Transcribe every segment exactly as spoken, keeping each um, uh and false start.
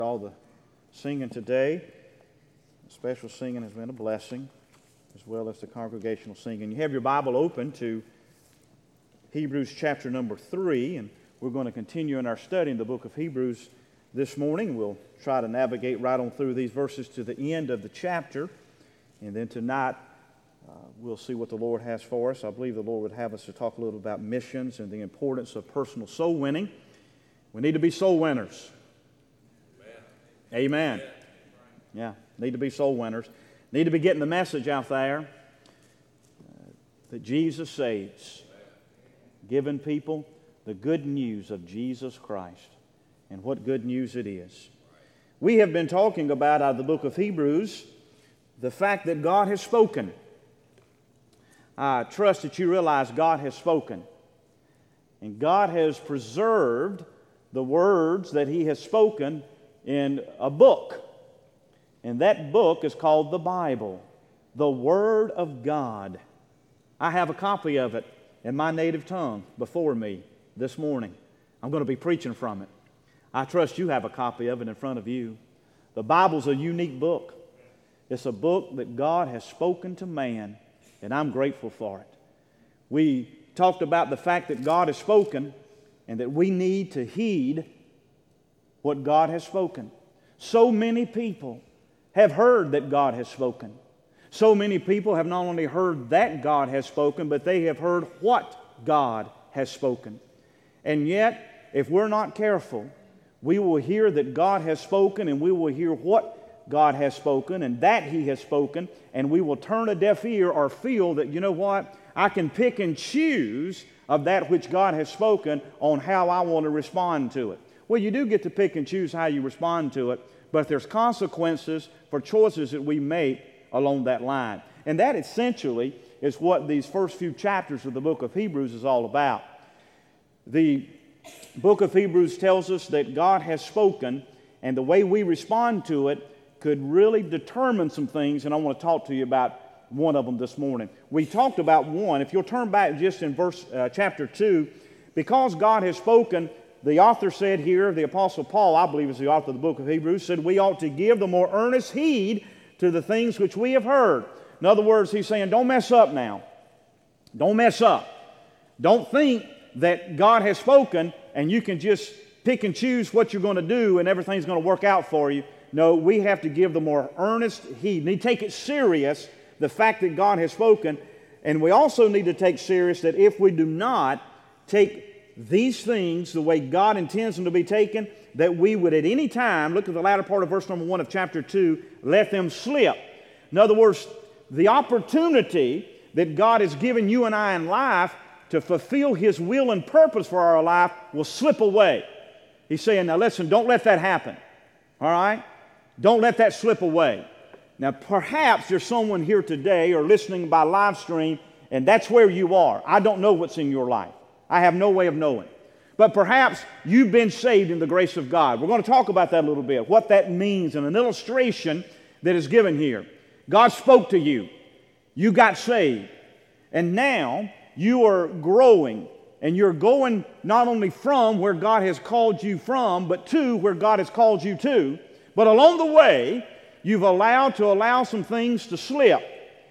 all the singing today. Special singing has been a blessing, as well as the congregational singing. You have your Bible open to Hebrews chapter number three, and we're going to continue in our study in the book of Hebrews this morning. We'll try to navigate right on through these verses to the end of the chapter, and then tonight uh, we'll see what the Lord has for us. I believe the Lord would have us to talk a little about missions and the importance of personal soul winning. We need to be soul winners. Amen. Amen. Yeah, need to be soul winners. Need to be getting the message out there uh, that Jesus saves. Giving people the good news of Jesus Christ. And what good news it is. We have been talking about, out of the book of Hebrews, the fact that God has spoken. I trust that you realize God has spoken. And God has preserved the words that He has spoken in a book. And that book is called the Bible, the Word of God. I have a copy of it in my native tongue before me this morning. I'm going to be preaching from it. I trust you have a copy of it in front of you. The Bible's a unique book. It's a book that God has spoken to man, and I'm grateful for it. We talked about the fact that God has spoken and that we need to heed what God has spoken. So many people have heard that God has spoken. So many people have not only heard that God has spoken, but they have heard what God has spoken. And yet, if we're not careful, we will hear that God has spoken, and we will hear what God has spoken and that He has spoken, and we will turn a deaf ear or feel that, you know what, I can pick and choose of that which God has spoken on how I want to respond to it. Well, you do get to pick and choose how you respond to it, but there's consequences for choices that we make along that line. And that essentially is what these first few chapters of the book of Hebrews is all about. The book of Hebrews tells us that God has spoken, and the way we respond to it could really determine some things, and I want to talk to you about one of them this morning. We talked about one. If you'll turn back just in verse uh, chapter two, because God has spoken, the author said here, the Apostle Paul, I believe is the author of the book of Hebrews, said we ought to give the more earnest heed to the things which we have heard. In other words, he's saying, don't mess up now. Don't mess up. Don't think that God has spoken and you can just pick and choose what you're going to do and everything's going to work out for you. No, we have to give the more earnest heed. We need to take it serious, the fact that God has spoken. And we also need to take serious that if we do not take these things the way God intends them to be taken, that we would at any time, look at the latter part of verse number one of chapter two, let them slip. In other words, the opportunity that God has given you and I in life to fulfill His will and purpose for our life will slip away. He's saying, now listen, don't let that happen. All right? Don't let that slip away. Now perhaps there's someone here today or listening by live stream, and that's where you are. I don't know what's in your life. I have no way of knowing. But perhaps you've been saved in the grace of God. We're going to talk about that a little bit, what that means, and an illustration that is given here. God spoke to you. You got saved. And now you are growing, and you're going not only from where God has called you from, but to where God has called you to. But along the way, you've allowed to allow some things to slip.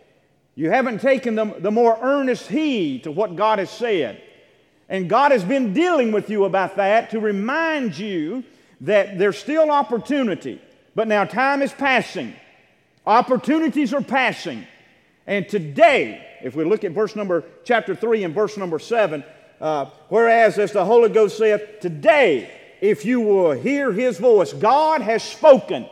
You haven't taken the, the more earnest heed to what God has said. And God has been dealing with you about that to remind you that there's still opportunity. But now time is passing. Opportunities are passing. And today, if we look at verse number, chapter three and verse number seven, uh, whereas as the Holy Ghost saith, today, if you will hear His voice, God has spoken.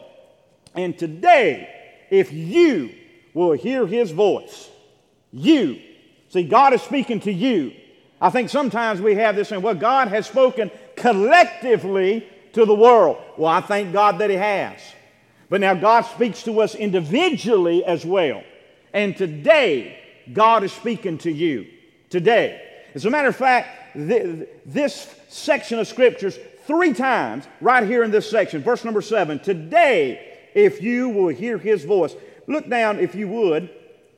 And today, if you will hear His voice, you, see, God is speaking to you. I think sometimes we have this saying, well, God has spoken collectively to the world. Well, I thank God that He has. But now God speaks to us individually as well. And today, God is speaking to you. Today. As a matter of fact, th- this section of Scriptures, three times, right here in this section, verse number seven, today, if you will hear His voice. Look down, if you would,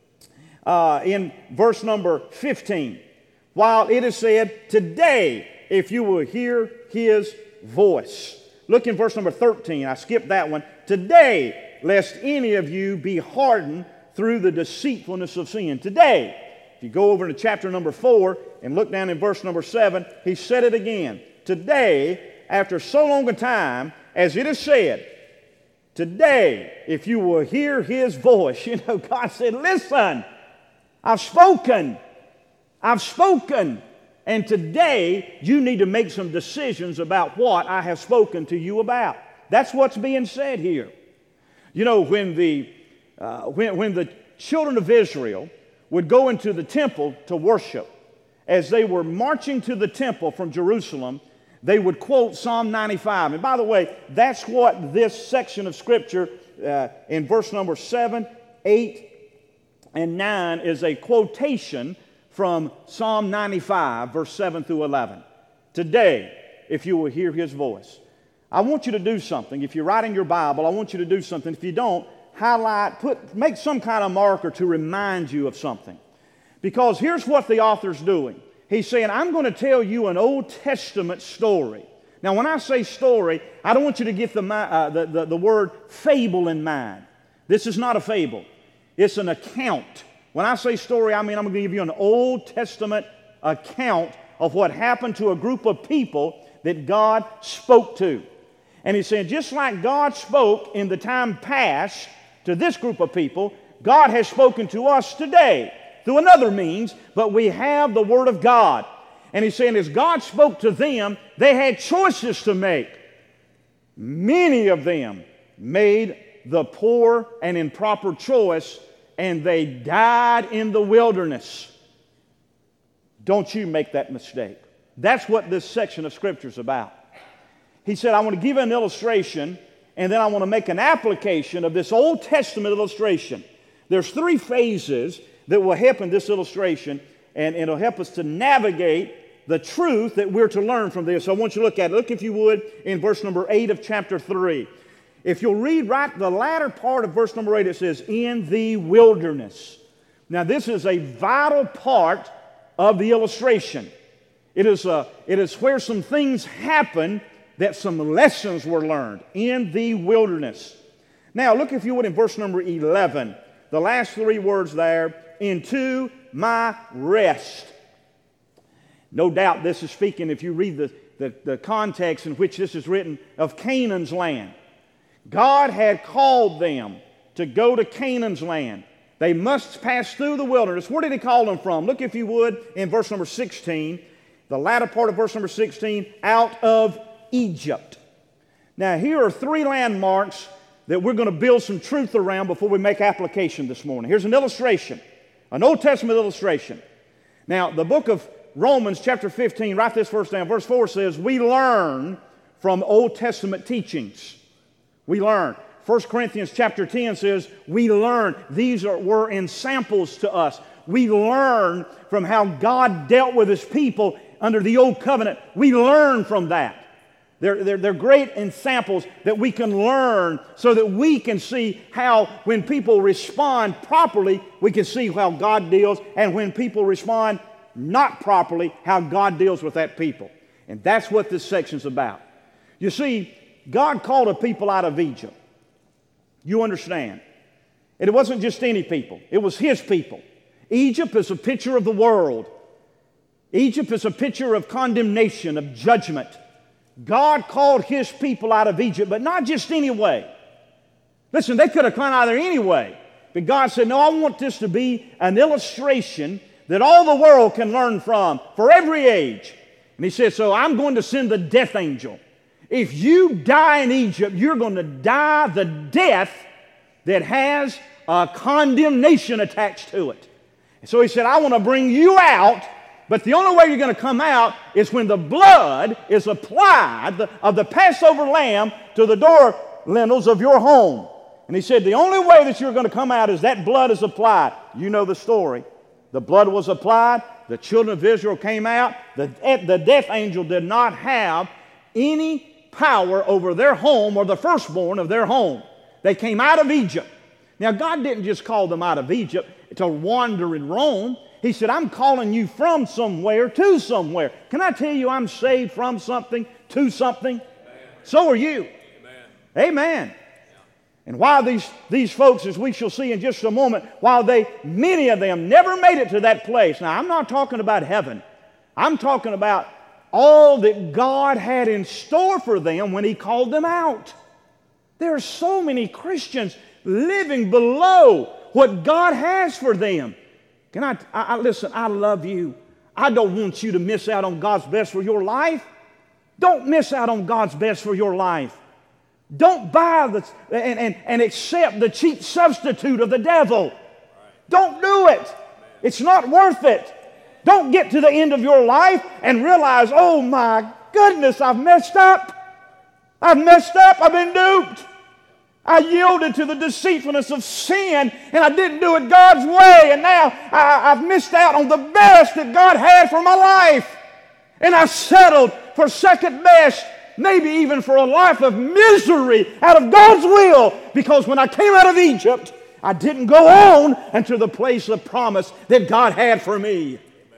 uh, in verse number fifteen. While it is said, today, if you will hear His voice. Look in verse number thirteen. I skipped that one. Today, lest any of you be hardened through the deceitfulness of sin. Today, if you go over to chapter number four and look down in verse number seven, he said it again. Today, after so long a time, as it is said, today, if you will hear his voice, you know, God said, listen, I've spoken. I've spoken. And today, you need to make some decisions about what I have spoken to you about. That's what's being said here. You know, when the, uh, when, when the children of Israel would go into the temple to worship, as they were marching to the temple from Jerusalem, they would quote Psalm ninety-five. And by the way, that's what this section of Scripture uh, in verse number seven, eight, and nine is a quotation from Psalm ninety-five, verse seven through eleven. Today, if you will hear his voice. I want you to do something. If you're writing your Bible, I want you to do something. If you don't, highlight, put, make some kind of marker to remind you of something. Because here's what the author's doing. He's saying, I'm going to tell you an Old Testament story. Now, when I say story, I don't want you to get the, uh, the, the, the word fable in mind. This is not a fable. It's an account. When I say story, I mean I'm going to give you an Old Testament account of what happened to a group of people that God spoke to. And he's saying, just like God spoke in the time past to this group of people, God has spoken to us today through another means, but we have the Word of God. And he's saying, as God spoke to them, they had choices to make. Many of them made the poor and improper choice, and they died in the wilderness. Don't you make that mistake. That's what this section of Scripture is about. He said, I want to give you an illustration, and then I want to make an application of this Old Testament illustration. There's three phases that will help in this illustration, and it'll help us to navigate the truth that we're to learn from this. So I want you to look at it. Look, if you would, in verse number eight of chapter three. If you'll read right the latter part of verse number eight, it says, in the wilderness. Now, this is a vital part of the illustration. It is, a, it is where some things happen that some lessons were learned in the wilderness. Now, look, if you would, in verse number eleven. The last three words there, into my rest. No doubt this is speaking, if you read the, the, the context in which this is written, of Canaan's land. God had called them to go to Canaan's land. They must pass through the wilderness. Where did he call them from? Look, if you would, in verse number sixteen, the latter part of verse number sixteen, out of Egypt. Now, here are three landmarks that we're going to build some truth around before we make application this morning. Here's an illustration, an Old Testament illustration. Now, the book of Romans chapter fifteen, write this verse down. Verse four says, we learn from Old Testament teachings. We learn. First Corinthians chapter ten says, we learn. These are, were in samples to us. We learn from how God dealt with His people under the Old Covenant. We learn from that. They're, they're, they're great examples that we can learn so that we can see how when people respond properly, we can see how God deals, and when people respond not properly, how God deals with that people. And that's what this section's about. You see, God called a people out of Egypt. You understand? And it wasn't just any people. It was His people. Egypt is a picture of the world. Egypt is a picture of condemnation, of judgment. God called His people out of Egypt, but not just any way. Listen, they could have come out of there anyway. But God said, no, I want this to be an illustration that all the world can learn from for every age. And He said, so I'm going to send the death angel. If you die in Egypt, you're going to die the death that has a condemnation attached to it. And so He said, I want to bring you out. But the only way you're going to come out is when the blood is applied of the Passover lamb to the door lintels of your home. And He said, the only way that you're going to come out is that blood is applied. You know the story. The blood was applied. The children of Israel came out. The, the death angel did not have any power over their home or the firstborn of their home. They came out of Egypt. Now, God didn't just call them out of Egypt to wander and roam. He said, I'm calling you from somewhere to somewhere. Can I tell you I'm saved from something to something? So are you. Amen. Amen. And while these, these folks, as we shall see in just a moment, while they, many of them never made it to that place. Now, I'm not talking about heaven. I'm talking about all that God had in store for them when He called them out. There are so many Christians living below what God has for them. Can I, I, I listen, I love you. I don't want you to miss out on God's best for your life. Don't miss out on God's best for your life. Don't buy the, and, and, and accept the cheap substitute of the devil. Don't do it. It's not worth it. Don't get to the end of your life and realize, oh my goodness, I've messed up. I've messed up. I've been duped. I yielded to the deceitfulness of sin and I didn't do it God's way. And now I, I've missed out on the best that God had for my life. And I settled for second best, maybe even for a life of misery out of God's will. Because when I came out of Egypt, I didn't go on into the place of promise that God had for me.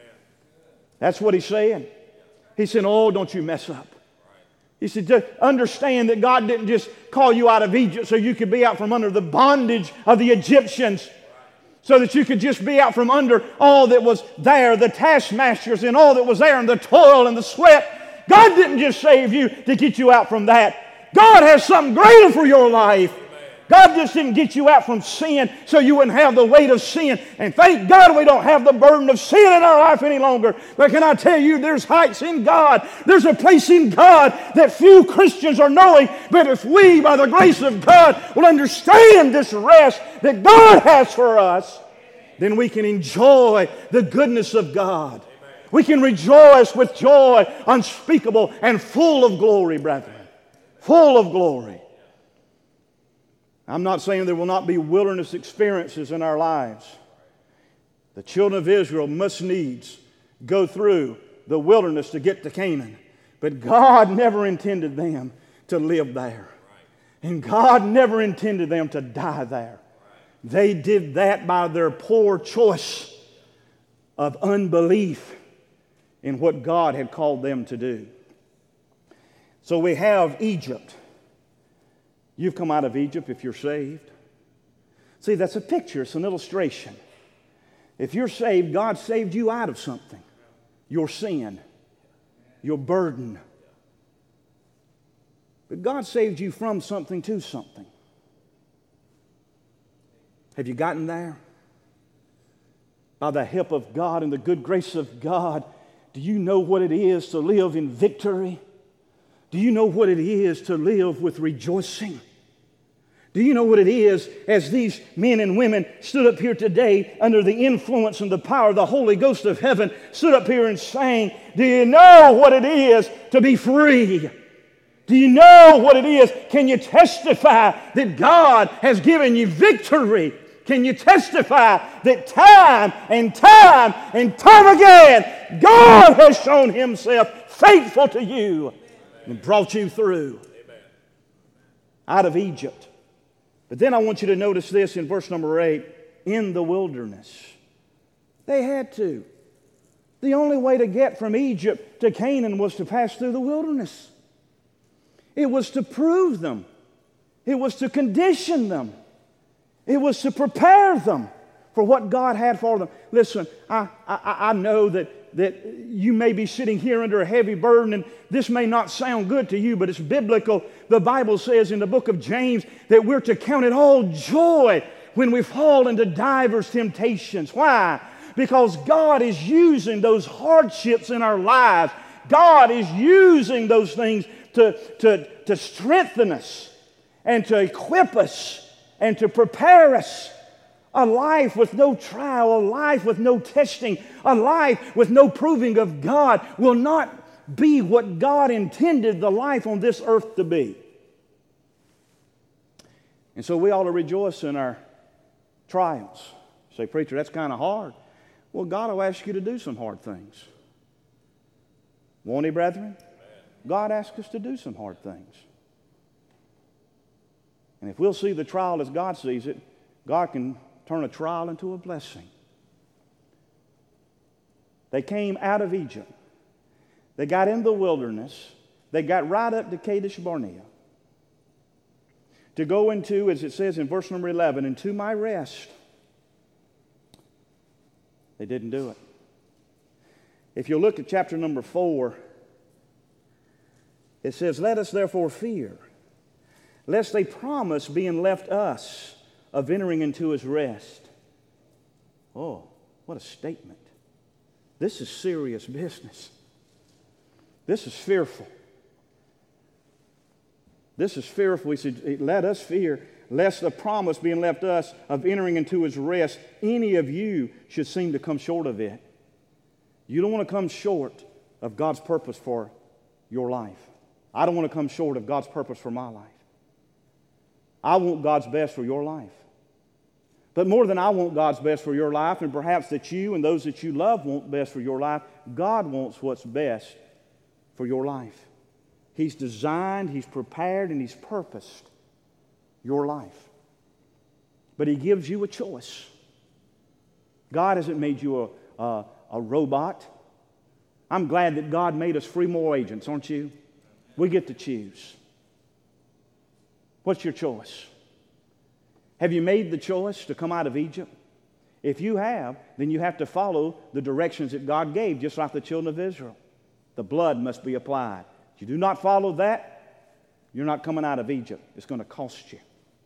That's what He's saying. He said, oh, don't you mess up. He said, to understand that God didn't just call you out of Egypt so you could be out from under the bondage of the Egyptians, so that you could just be out from under all that was there, the taskmasters and all that was there, and the toil and the sweat. God didn't just save you to get you out from that. God has something greater for your life. God just didn't get you out from sin so you wouldn't have the weight of sin. And thank God we don't have the burden of sin in our life any longer. But can I tell you, there's heights in God. There's a place in God that few Christians are knowing. But if we, by the grace of God, will understand this rest that God has for us, then we can enjoy the goodness of God. We can rejoice with joy unspeakable and full of glory, brethren. Full of glory. I'm not saying there will not be wilderness experiences in our lives. The children of Israel must needs go through the wilderness to get to Canaan. But God never intended them to live there. And God never intended them to die there. They did that by their poor choice of unbelief in what God had called them to do. So we have Egypt. You've come out of Egypt if you're saved. See, that's a picture. It's an illustration. If you're saved, God saved you out of something. Your sin. Your burden. But God saved you from something to something. Have you gotten there? By the help of God and the good grace of God, do you know what it is to live in victory? Do you know what it is to live with rejoicing? Do you know what it is as these men and women stood up here today under the influence and the power of the Holy Ghost of heaven, stood up here and sang, do you know what it is to be free? Do you know what it is? Can you testify that God has given you victory? Can you testify that time and time and time again, God has shown Himself faithful to you and brought you through out of Egypt? But then I want you to notice this in verse number eight. In the wilderness. They had to. The only way to get from Egypt to Canaan was to pass through the wilderness. It was to prove them. It was to condition them. It was to prepare them for what God had for them. Listen, I, I, I know that, that you may be sitting here under a heavy burden, and this may not sound good to you, but it's biblical. The Bible says in the book of James that we're to count it all joy when we fall into divers temptations. Why? Because God is using those hardships in our lives. God is using those things to, to, to strengthen us and to equip us and to prepare us. A life with no trial, a life with no testing, a life with no proving of God will not be what God intended the life on this earth to be. And so we ought to rejoice in our trials. Say, preacher, that's kind of hard. Well, God will ask you to do some hard things. Won't He, brethren? God asks us to do some hard things. And if we'll see the trial as God sees it, God can turn a trial into a blessing. They came out of Egypt. They got in the wilderness. They got right up to Kadesh Barnea to go into, as it says in verse number eleven, into my rest. They didn't do it. If you look at chapter number four, it says, let us therefore fear, lest they promise being left us of entering into his rest. Oh, what a statement. This is serious business. This is fearful. This is fearful. He said, let us fear, lest the promise being left us of entering into his rest, any of you should seem to come short of it. You don't want to come short of God's purpose for your life. I don't want to come short of God's purpose for my life. I want God's best for your life. But more than I want God's best for your life, and perhaps that you and those that you love want best for your life, God wants what's best for your life. He's designed, He's prepared, and He's purposed your life. But He gives you a choice. God hasn't made you a, a, a robot. I'm glad that God made us free moral agents, aren't you? We get to choose. What's your choice? Have you made the choice to come out of Egypt? If you have, then you have to follow the directions that God gave, just like the children of Israel. The blood must be applied. If you do not follow that, you're not coming out of Egypt. It's going to cost you.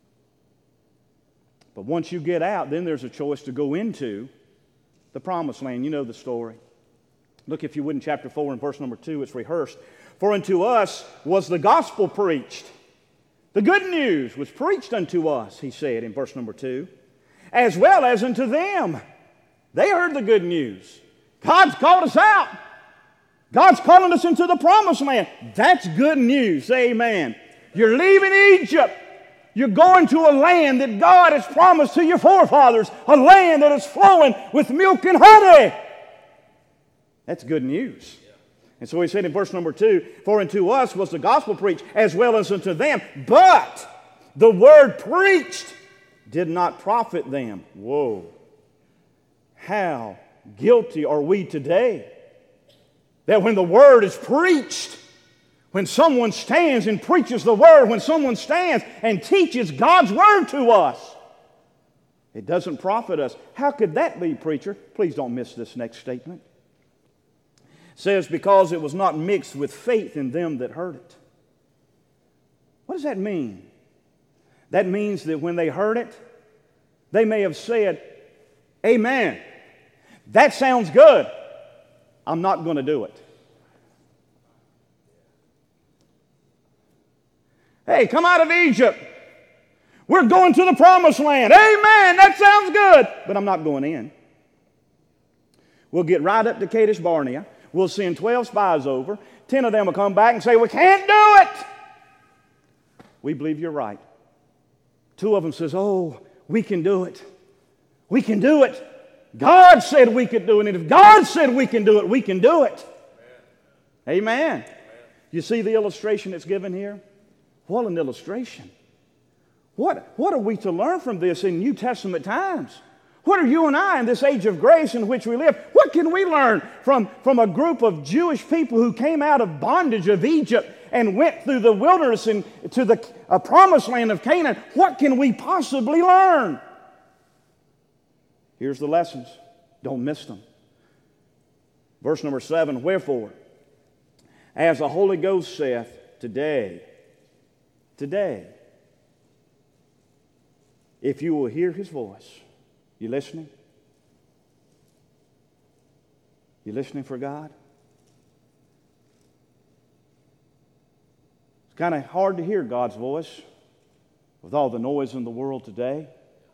But once you get out, then there's a choice to go into the promised land. You know the story. Look, if you would, in chapter four and verse number two, it's rehearsed. For unto us was the gospel preached. The good news was preached unto us, he said in verse number two, as well as unto them. They heard the good news. God's called us out. God's calling us into the promised land. That's good news. Say amen. You're leaving Egypt. You're going to a land that God has promised to your forefathers, a land that is flowing with milk and honey. That's good news. And so he said in verse number two, for unto us was the gospel preached, as well as unto them. But the word preached did not profit them. Whoa. How guilty are we today that when the word is preached, when someone stands and preaches the word, when someone stands and teaches God's word to us, it doesn't profit us. How could that be, preacher? Please don't miss this next statement. Says, because it was not mixed with faith in them that heard it. What does that mean? That means that when they heard it, they may have said, amen, that sounds good. I'm not going to do it. Hey, come out of Egypt. We're going to the promised land. Amen, that sounds good. But I'm not going in. We'll get right up to Kadesh Barnea. We'll send twelve spies over. Ten of them will come back and say, we can't do it. We believe you're right. Two of them says, oh, we can do it. We can do it. God said we could do it. And if God said we can do it, we can do it. Amen. Amen. You see the illustration that's given here? What an illustration. What, what are we to learn from this in New Testament times? What are you and I in this age of grace in which we live? What can we learn from, from a group of Jewish people who came out of bondage of Egypt and went through the wilderness and to the uh, promised land of Canaan? What can we possibly learn? Here's the lessons. Don't miss them. Verse number seven, wherefore, as the Holy Ghost saith, today, today, if you will hear His voice. You listening? You listening for God? It's kind of hard to hear God's voice with all the noise in the world today.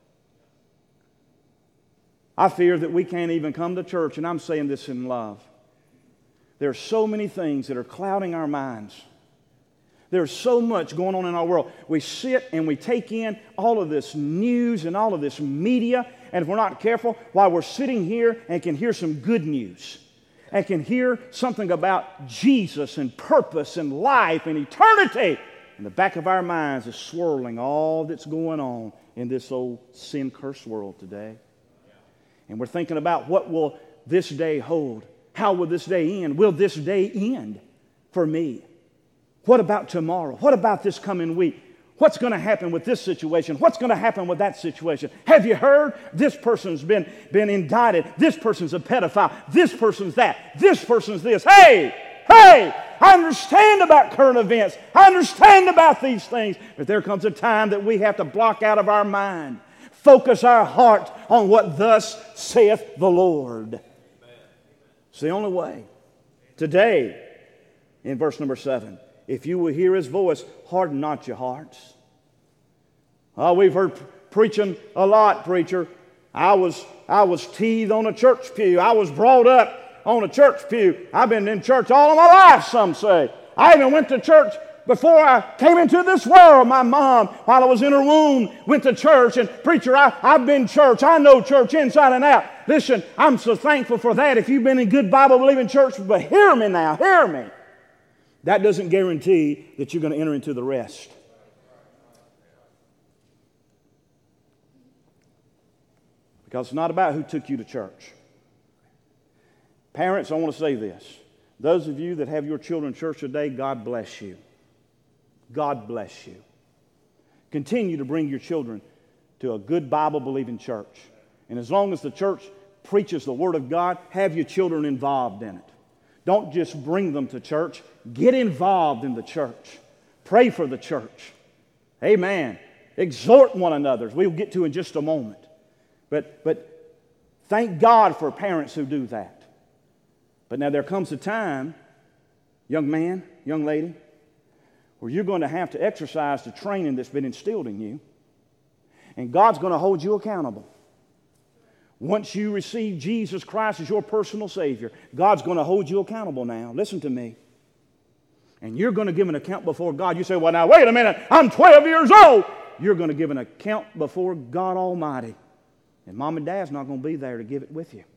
I fear that we can't even come to church, and I'm saying this in love. There are so many things that are clouding our minds. There's so much going on in our world. We sit and we take in all of this news and all of this media, and if we're not careful, while we're sitting here and can hear some good news, and can hear something about Jesus and purpose and life and eternity, in the back of our minds is swirling all that's going on in this old sin-cursed world today. And we're thinking about what will this day hold? How will this day end? Will this day end for me? What about tomorrow? What about this coming week? What's going to happen with this situation? What's going to happen with that situation? Have you heard? This person's been, been indicted. This person's a pedophile. This person's that. This person's this. Hey, hey, I understand about current events. I understand about these things. But there comes a time that we have to block out of our mind, focus our heart on what thus saith the Lord. It's the only way. Today, in verse number seven, if you will hear His voice, harden not your hearts. Oh, we've heard preaching a lot, preacher. I was, I was teethed on a church pew. I was brought up on a church pew. I've been in church all of my life, some say. I even went to church before I came into this world. My mom, while I was in her womb, went to church. And preacher, I, I've been church. I know church inside and out. Listen, I'm so thankful for that if you've been in good Bible-believing church. But hear me now, hear me. That doesn't guarantee that you're going to enter into the rest. Because it's not about who took you to church. Parents, I want to say this. Those of you that have your children in church today, God bless you. God bless you. Continue to bring your children to a good Bible-believing church. And as long as the church preaches the Word of God, have your children involved in it. Don't just bring them to church. Get involved in the church. Pray for the church. Amen. Exhort one another, as we'll get to in just a moment. But, but thank God for parents who do that. But now there comes a time, young man, young lady, where you're going to have to exercise the training that's been instilled in you. And God's going to hold you accountable. Once you receive Jesus Christ as your personal Savior, God's going to hold you accountable now. Listen to me. And you're going to give an account before God. You say, well, now, wait a minute. I'm twelve years old. You're going to give an account before God Almighty. And Mom and Dad's not going to be there to give it with you.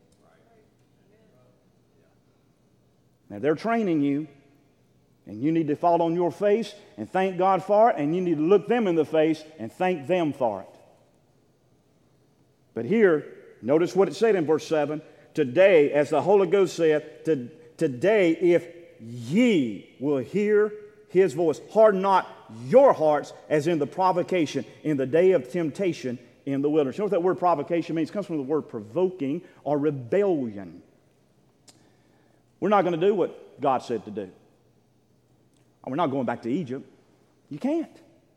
Now, they're training you. And you need to fall on your face and thank God for it. And you need to look them in the face and thank them for it. But here, notice what it said in verse seven. Today, as the Holy Ghost said, to, today if ye will hear His voice, harden not your hearts as in the provocation, in the day of temptation in the wilderness. You know what that word provocation means? It comes from the word provoking or rebellion. We're not going to do what God said to do. We're not going back to Egypt. You can't.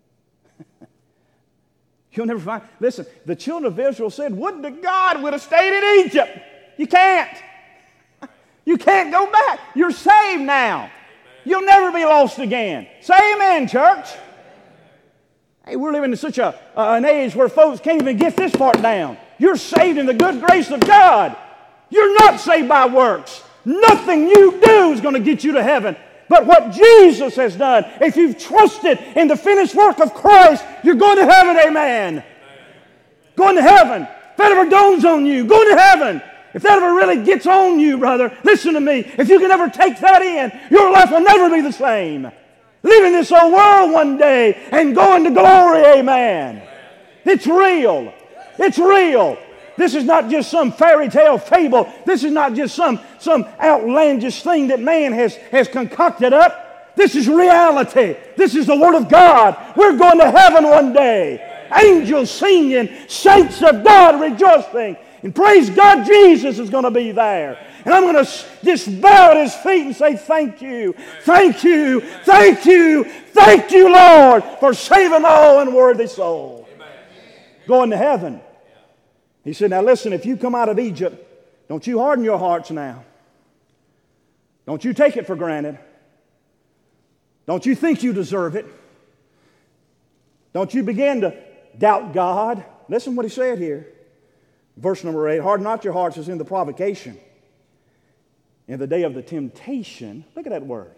You'll never find. Listen, the children of Israel said, would to God would have stayed in Egypt. You can't. You can't go back. You're saved now. You'll never be lost again. Say amen, church. Hey, we're living in such a, uh, an age where folks can't even get this part down. You're saved in the good grace of God. You're not saved by works. Nothing you do is going to get you to heaven. But what Jesus has done, if you've trusted in the finished work of Christ, you're going to heaven, amen. Amen. Going to heaven. If that ever dawns on you, going to heaven. If that ever really gets on you, brother, listen to me. If you can ever take that in, your life will never be the same. Leaving this old world one day and going to glory, amen. Amen. It's real. It's real. This is not just some fairy tale fable. This is not just some, some outlandish thing that man has, has concocted up. This is reality. This is the Word of God. We're going to heaven one day. Angels singing, saints of God rejoicing. And praise God, Jesus is going to be there. And I'm going to just bow at His feet and say, thank you, thank you, thank you, thank you, Lord, for saving all unworthy soul. Going to heaven. He said, now listen, if you come out of Egypt, don't you harden your hearts now. Don't you take it for granted. Don't you think you deserve it. Don't you begin to doubt God. Listen what He said here. Verse number eight, harden not your hearts as in the provocation. In the day of the temptation, look at that word.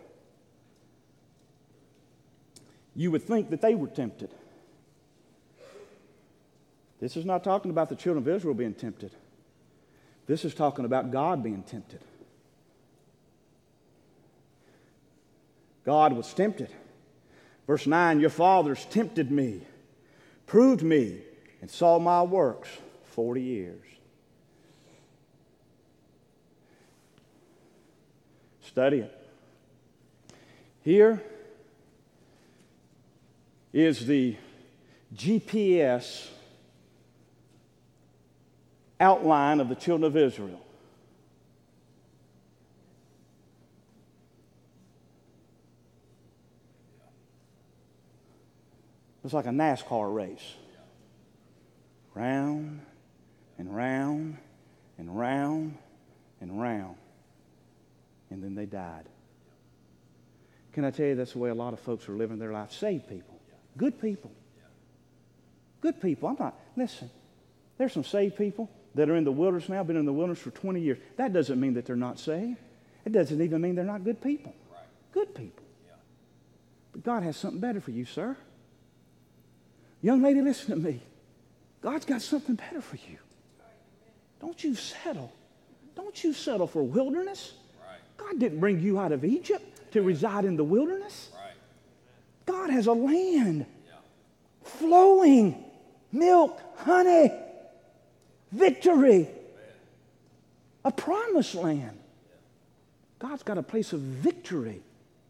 You would think that they were tempted. This is not talking about the children of Israel being tempted. This is talking about God being tempted. God was tempted. Verse nine, your fathers tempted me, proved me, and saw my works forty years. Study it. Here is the G P S outline of the children of Israel. It's like a NASCAR race. Round and round and round and round. And then they died. Can I tell you that's the way a lot of folks are living their life? Saved people. Good people. Good people. I'm not, listen, there's some saved people that are in the wilderness now, been in the wilderness for twenty years. That doesn't mean that they're not saved. It doesn't even mean they're not good people. Right. Good people. Yeah. But God has something better for you, sir. Young lady, listen to me. God's got something better for you. Don't you settle. Don't you settle for wilderness. Right. God didn't bring you out of Egypt to reside in the wilderness. Right. God has a land Yeah. flowing milk, honey, victory, a promised land. God's got a place of victory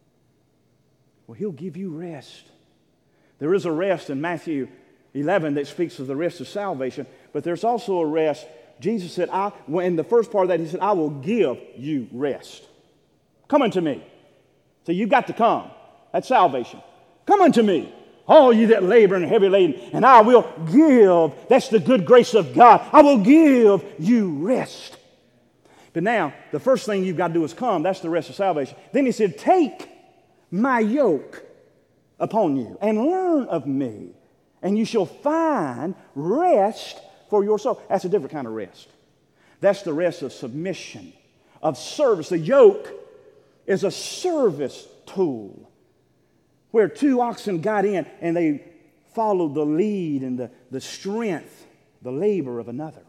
where He'll give you rest. There is a rest in Matthew eleven that speaks of the rest of salvation, but there's also a rest. Jesus said, I, in the first part of that, He said, I will give you rest. Come unto me. So you've got to come. That's salvation. Come unto me, all you that labor and are heavy laden, and I will give. That's the good grace of God. I will give you rest. But now, the first thing you've got to do is come. That's the rest of salvation. Then He said, take my yoke upon you and learn of me, and you shall find rest for your soul. That's a different kind of rest. That's the rest of submission, of service. The yoke is a service tool where two oxen got in and they followed the lead and the, the strength, the labor of another.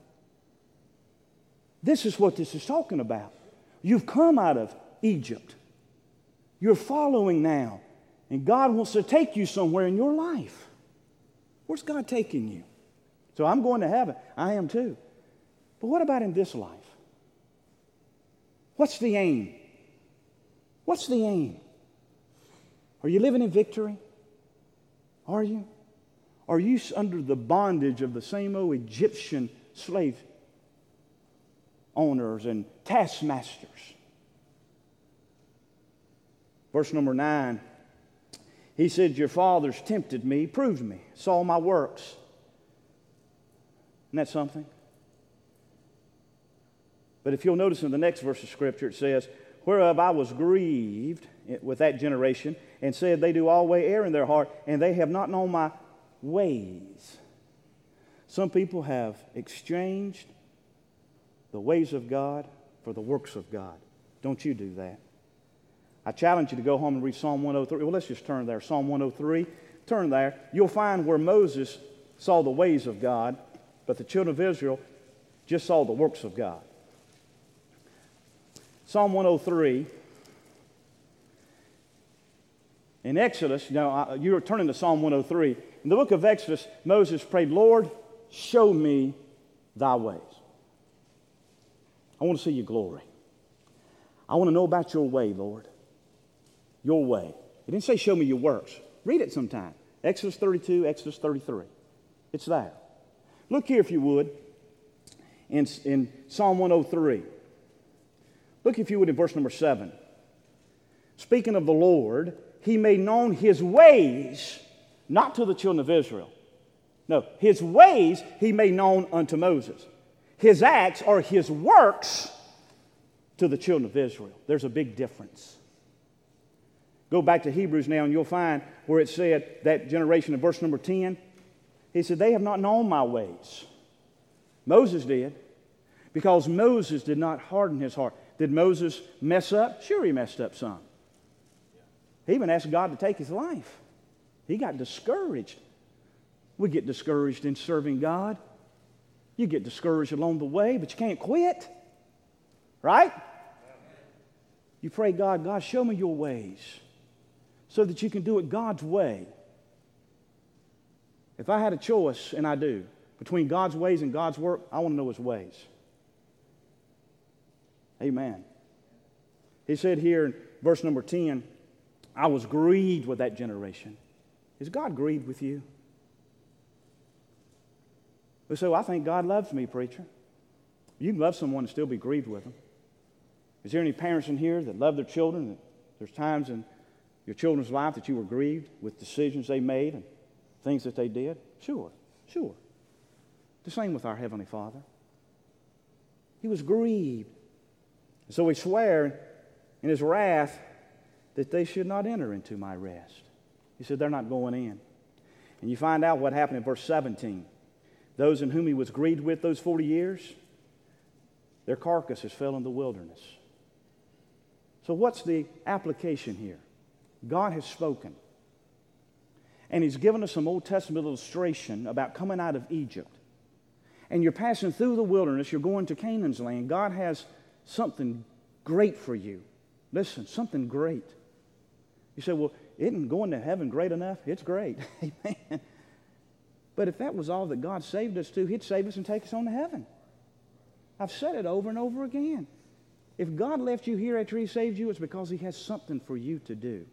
This is what this is talking about. You've come out of Egypt. You're following now. And God wants to take you somewhere in your life. Where's God taking you? So I'm going to heaven. I am too. But what about in this life? What's the aim? What's the aim? Are you living in victory? Are you? Are you under the bondage of the same old Egyptian slave owners and taskmasters? Verse number nine, He said, your fathers tempted me, proved me, saw my works. Isn't that something? But if you'll notice in the next verse of Scripture, it says, whereof I was grieved with that generation, and said, they do always err in their heart, and they have not known my ways. Some people have exchanged the ways of God for the works of God. Don't you do that. I challenge you to go home and read Psalm one oh three. Well, let's just turn there. Psalm one oh three. Turn there. You'll find where Moses saw the ways of God, but the children of Israel just saw the works of God. Psalm one oh three. In Exodus, you know, you're turning to Psalm one oh three. In the book of Exodus, Moses prayed, Lord, show me thy ways. I want to see your glory. I want to know about your way, Lord. Your way. He didn't say show me your works. Read it sometime. Exodus thirty-two, Exodus thirty-three. It's there. Look here, if you would, in, in Psalm one oh three. Look, if you would, in verse number seven. Speaking of the Lord, He made known His ways, not to the children of Israel. No, His ways He made known unto Moses. His acts are His works to the children of Israel. There's a big difference. Go back to Hebrews now and you'll find where it said, that generation in verse number ten, He said, they have not known my ways. Moses did, because Moses did not harden his heart. Did Moses mess up? Sure, he messed up some. He even asked God to take his life. He got discouraged. We get discouraged in serving God. You get discouraged along the way, but you can't quit. Right? You pray, God, God, show me your ways so that you can do it God's way. If I had a choice, and I do, between God's ways and God's work, I want to know His ways. Amen. He said here in verse number ten, I was grieved with that generation. Is God grieved with you? We say, well, I think God loves me, preacher. You can love someone and still be grieved with them. Is there any parents in here that love their children? That there's times in your children's life that you were grieved with decisions they made and things that they did? Sure, sure. The same with our Heavenly Father. He was grieved. So he swore in his wrath that they should not enter into my rest. He said they're not going in. And you find out what happened in verse seventeen. Those in whom he was grieved with those forty years, their carcasses fell in the wilderness. So what's the application here? God has spoken. And he's given us some Old Testament illustration about coming out of Egypt. And you're passing through the wilderness, you're going to Canaan's land. God has something great for you. Listen, something great. You say, well, isn't going to heaven great enough? It's great. Amen. But if that was all that God saved us to, he'd save us and take us on to heaven. I've said it over and over again. If God left you here after he saved you, it's because he has something for you to do.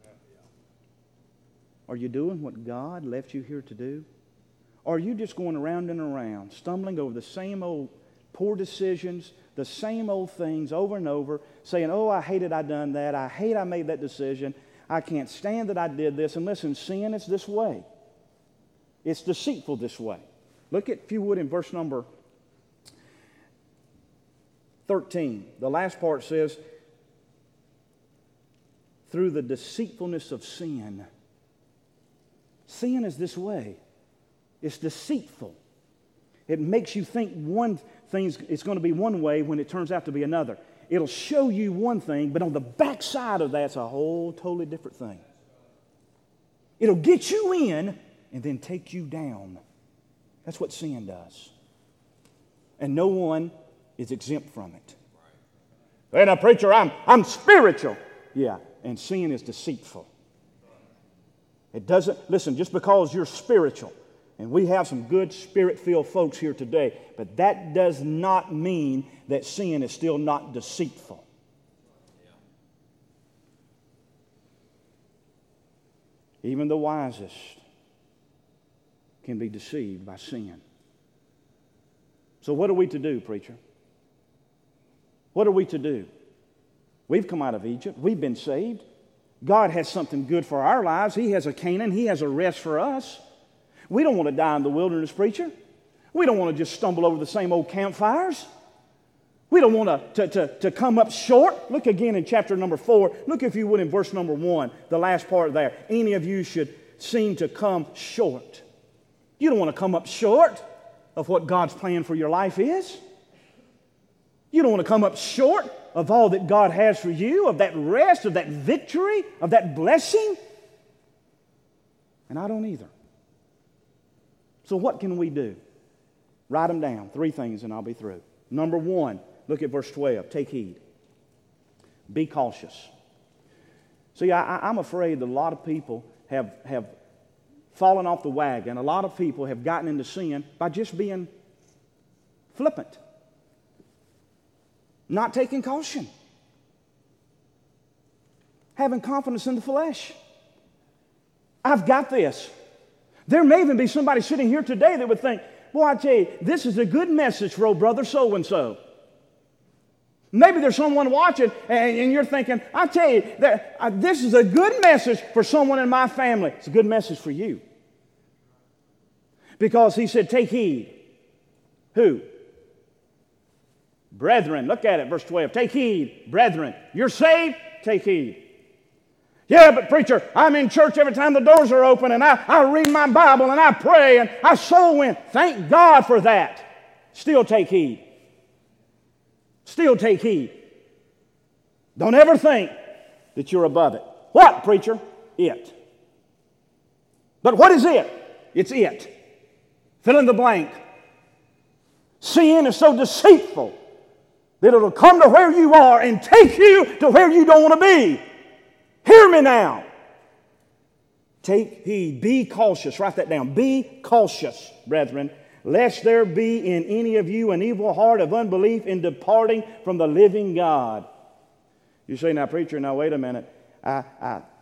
Are you doing what God left you here to do? Or are you just going around and around, stumbling over the same old poor decisions, the same old things over and over, saying, oh, I hated I done that. I hate I made that decision. I can't stand that I did this. And listen, sin is this way. It's deceitful this way. Look at, if you would, in verse number thirteen. The last part says, through the deceitfulness of sin. Sin is this way. It's deceitful. It makes you think one thing is going to be one way when it turns out to be another. It'll show you one thing, but on the backside of that's a whole totally different thing. It'll get you in and then take you down. That's what sin does. And no one is exempt from it. Hey, now, preacher, I'm, I'm spiritual. Yeah, and sin is deceitful. It doesn't, listen, just because you're spiritual, and we have some good spirit-filled folks here today, but that does not mean that sin is still not deceitful. Even the wisest can be deceived by sin. So what are we to do, preacher? What are we to do? We've come out of Egypt. We've been saved. God has something good for our lives. He has a Canaan. He has a rest for us. We don't want to die in the wilderness, preacher. We don't want to just stumble over the same old campfires. We don't want to, to, to, to come up short. Look again in chapter number four. Look, if you would, in verse number one, the last part there. Any of you should seem to come short. You don't want to come up short of what God's plan for your life is. You don't want to come up short of all that God has for you, of that rest, of that victory, of that blessing. And I don't either. So what can we do? Write them down. Three things and I'll be through. Number one, look at verse twelve. Take heed. Be cautious. See, I, I'm afraid that a lot of people have, have fallen off the wagon. A lot of people have gotten into sin by just being flippant. Not taking caution. Having confidence in the flesh. I've got this. There may even be somebody sitting here today that would think, boy, I tell you, this is a good message for old brother so-and-so. Maybe there's someone watching and, and you're thinking, I tell you, that, uh, this is a good message for someone in my family. It's a good message for you. Because he said, take heed. Who? Brethren. Look at it, verse twelve. Take heed, brethren. You're saved? Take heed. Yeah, but preacher, I'm in church every time the doors are open and I, I read my Bible and I pray and I soul win. Thank God for that. Still take heed. Still take heed. Don't ever think that you're above it. What, preacher? It. But what is it? It's it. Fill in the blank. Sin is so deceitful that it'll come to where you are and take you to where you don't want to be. Hear me now. Take heed. Be cautious. Write that down. Be cautious, brethren, lest there be in any of you an evil heart of unbelief in departing from the living God. You say, now, preacher, now, wait a minute. I, I,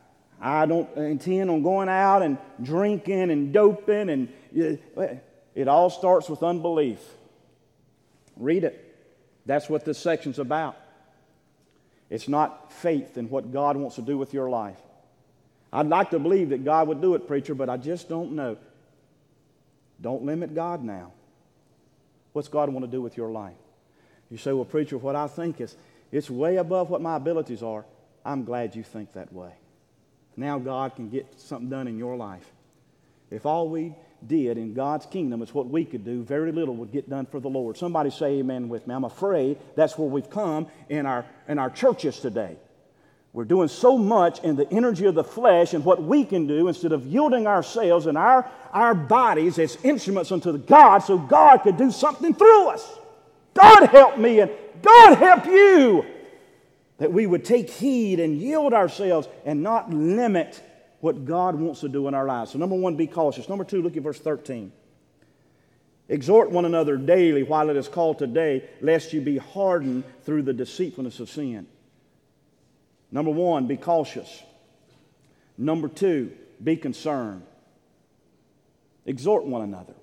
I don't intend on going out and drinking and doping. And it all starts with unbelief. Read it. That's what this section's about. It's not faith in what God wants to do with your life. I'd like to believe that God would do it, preacher, but I just don't know. Don't limit God now. What's God want to do with your life? You say, well, preacher, what I think is, it's way above what my abilities are. I'm glad you think that way. Now God can get something done in your life. If all we did in God's kingdom is what we could do, very little would get done for the Lord. Somebody say amen with me. I'm afraid that's where we've come in our, in our churches today. We're doing so much in the energy of the flesh and what we can do instead of yielding ourselves and our, our bodies as instruments unto God so God could do something through us. God help me and God help you. That we would take heed and yield ourselves and not limit what God wants to do in our lives. So number one, be cautious. Number two, look at verse thirteen. Exhort one another daily while it is called today, lest you be hardened through the deceitfulness of sin. Number one, be cautious. Number two, be concerned. Exhort one another.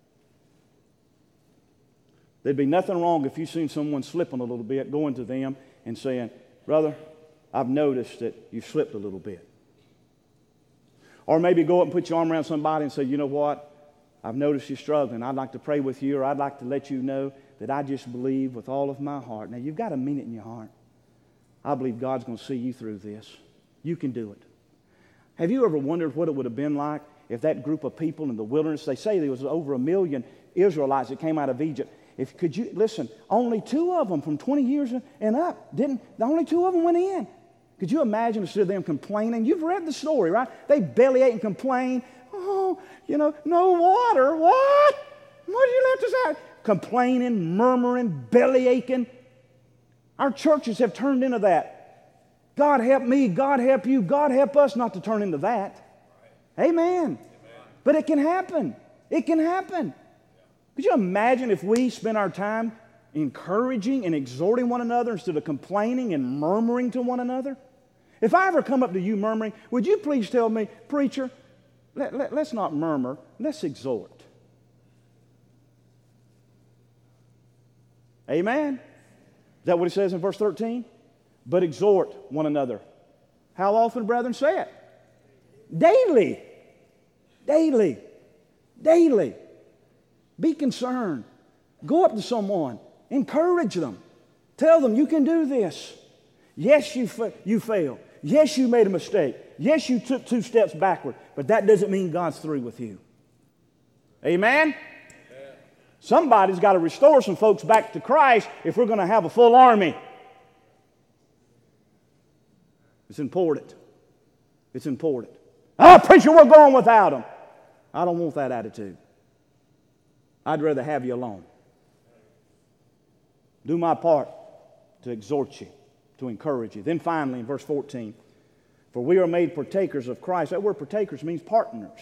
There'd be nothing wrong if you seen someone slipping a little bit, going to them and saying, brother, I've noticed that you've slipped a little bit. Or maybe go up and put your arm around somebody and say, you know what? I've noticed you're struggling. I'd like to pray with you, or I'd like to let you know that I just believe with all of my heart. Now, you've got to mean it in your heart. I believe God's going to see you through this. You can do it. Have you ever wondered what it would have been like if that group of people in the wilderness, they say there was over a million Israelites that came out of Egypt. If could you listen, only two of them from twenty years and up didn't, the only two of them went in. Could you imagine instead of them complaining? You've read the story, right? They bellyache and complain. Oh, you know, no water. What? What did you left us out? Complaining, murmuring, bellyaching. Our churches have turned into that. God help me, God help you, God help us not to turn into that. Right. Amen. Amen. But it can happen. It can happen. Could you imagine if we spent our time encouraging and exhorting one another instead of complaining and murmuring to one another? If I ever come up to you murmuring, would you please tell me, preacher, let, let, let's not murmur, let's exhort. Amen? Is that what it says in verse thirteen? But exhort one another. How often, brethren, say it? Daily. Daily. Daily. Be concerned. Go up to someone. Encourage them. Tell them you can do this. Yes, you, fa- you failed. Yes, you made a mistake. Yes, you took two steps backward. But that doesn't mean God's through with you. Amen? Somebody's got to restore some folks back to Christ if we're going to have a full army. It's important. It's important. Oh, preacher, we're going without them. I don't want that attitude. I'd rather have you alone. Do my part to exhort you, to encourage you. Then finally, in verse fourteen, for we are made partakers of Christ. That word partakers means partners.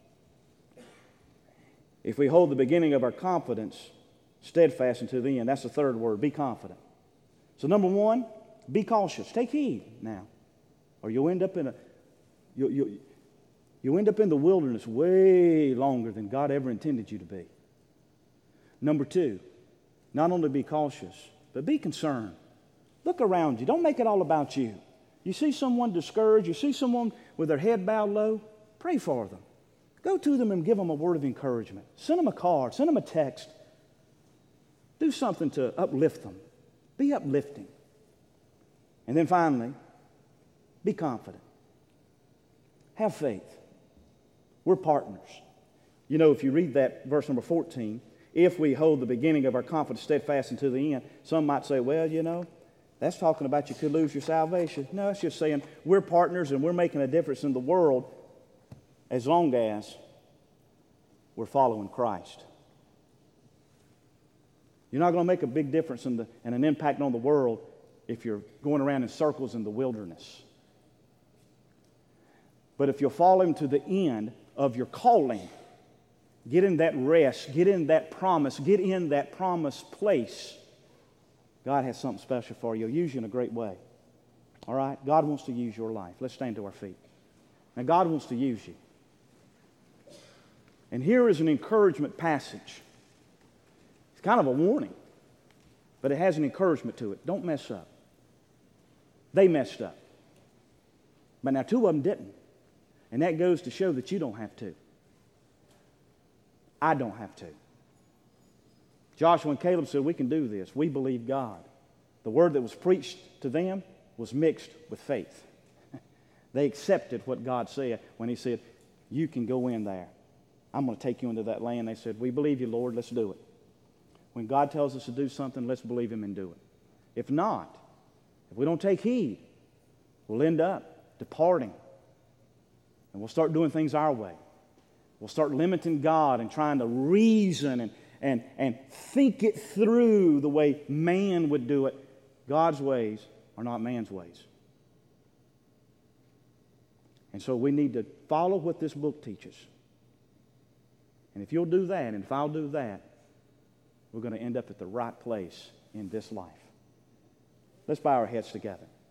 If we hold the beginning of our confidence steadfast unto the end, that's the third word, be confident. So number one, be cautious. Take heed now, or you'll end up in a you'll, you'll, you'll end up in the wilderness way longer than God ever intended you to be. Number two, not only be cautious, but be concerned. Look around you. Don't make it all about you. You see someone discouraged, you see someone with their head bowed low, pray for them. Go to them and give them a word of encouragement. Send them a card. Send them a text. Do something to uplift them. Be uplifting. And then finally, be confident. Have faith. We're partners. You know, if you read that verse number fourteen, if we hold the beginning of our confidence steadfast unto the end, some might say, well, you know, that's talking about you could lose your salvation. No, it's just saying we're partners and we're making a difference in the world as long as we're following Christ. You're not going to make a big difference in the, and an impact on the world if you're going around in circles in the wilderness. But if you'll follow Him to the end of your calling, get in that rest, get in that promise, get in that promised place, God has something special for you. He'll use you in a great way. All right? God wants to use your life. Let's stand to our feet. Now, God wants to use you. And here is an encouragement passage. It's kind of a warning, but it has an encouragement to it. Don't mess up. They messed up. But now two of them didn't. And that goes to show that you don't have to. I don't have to. Joshua and Caleb said, we can do this. We believe God. The word that was preached to them was mixed with faith. They accepted what God said when He said, you can go in there. I'm going to take you into that land. They said, we believe you, Lord. Let's do it. When God tells us to do something, let's believe Him and do it. If not, if we don't take heed, we'll end up departing. And we'll start doing things our way. We'll start limiting God and trying to reason and, and, and think it through the way man would do it. God's ways are not man's ways. And so we need to follow what this book teaches. And if you'll do that, and if I'll do that, we're going to end up at the right place in this life. Let's bow our heads together.